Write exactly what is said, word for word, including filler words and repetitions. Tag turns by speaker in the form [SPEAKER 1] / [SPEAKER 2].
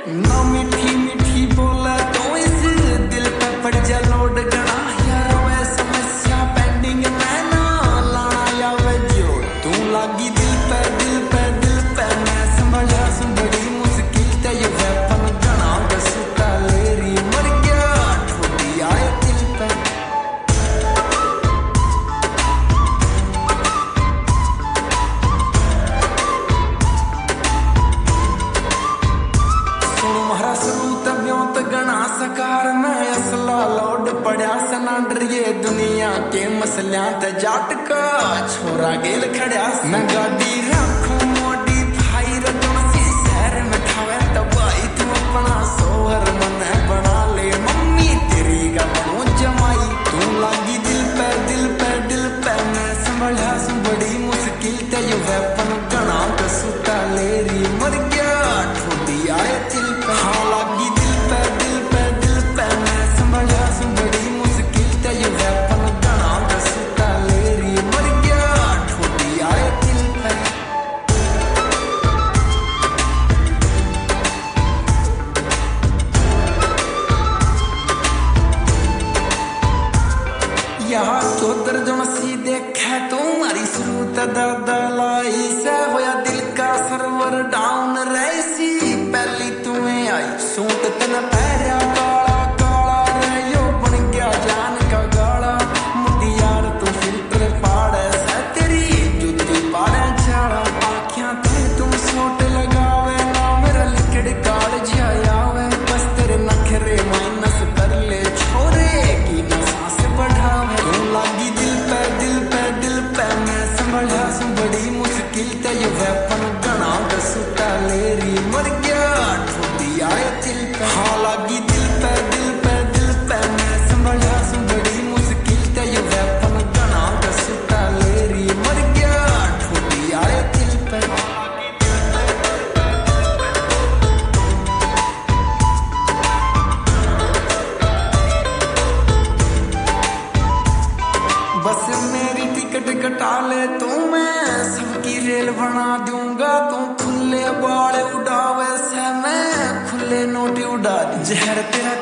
[SPEAKER 1] ना मीठी मीठी बोला तो इस दिल पे पड़ जा लोड गना यार वे समस्या पेंडिंग मैं ना लाना या वे जो तू लागी दिल पे दिल पे दिल पे मैं संभला सुन बड़ी मुश्किल ते ये वेपन गना गसुता लेरी मर गया ठोडी आए दिल पे तुम्हारा सरूत ब्योत गणा सकार में असला लोड पड़ा सनाडर ये दुनिया के मसलियां ते जाट का छोरा गेल खड़ा मैं गाड़ी रखूं मोडी भाई रटन सी शहर में खावे दवाई तू अपना सोहर मन बना ले मम्मी तेरी का बनू जमाई तू लागी दिल पे दिल पे दिल पे मैं संभला सुन बड़ी मुश्किल ते ये वेपन गणा कसुता लेरी मर गया ठोडी आए दिल पे हाँ लागी दिल पे दिल पे दिल पे मैं संभला सुन बड़ी मुश्किल ते ये वेपन गणा कसुता लेरी मर गया ठोडी आए दिल पे यहाँ तो दर्जन सी देखा तुम्हारी श्रुत दादा लाई से होया दिल का सर्वर डाउन रैसी पहली तुम्हें आई सूट तन पैरा काला काला रहो बन गया जान का गाला मुझे यार तू फिल्टर पाड़े से तेरी जुती पाड़े झाड़ा आँखियां थे तुम सोट लगावे ना मेरा लिकड़ काल जायावे बस तेरे नखरे माइनस कर ले छोरे की ना सांस बढ़ावे तू लागी दिल पे दिल पे दिल पे मैं संभला सुन बड़ी मुश्किल ते ये वेपन गणा गसुता लेरी मर गया ठोडी आए दिल पे हाँ लागी दिल पे दिल पे दिल पे मैं संभला सुन बड़ी मुश्किल ते ये वेपन गणा गसुता लेरी मर गया ठोडी आए दिल पे बस मेरी टिकट कटा ले तू मैं सबकी रेल बना दूंगा तू खुले बाल उड़ावे से मैं खुले नोट उड़ा दी जहर तेरा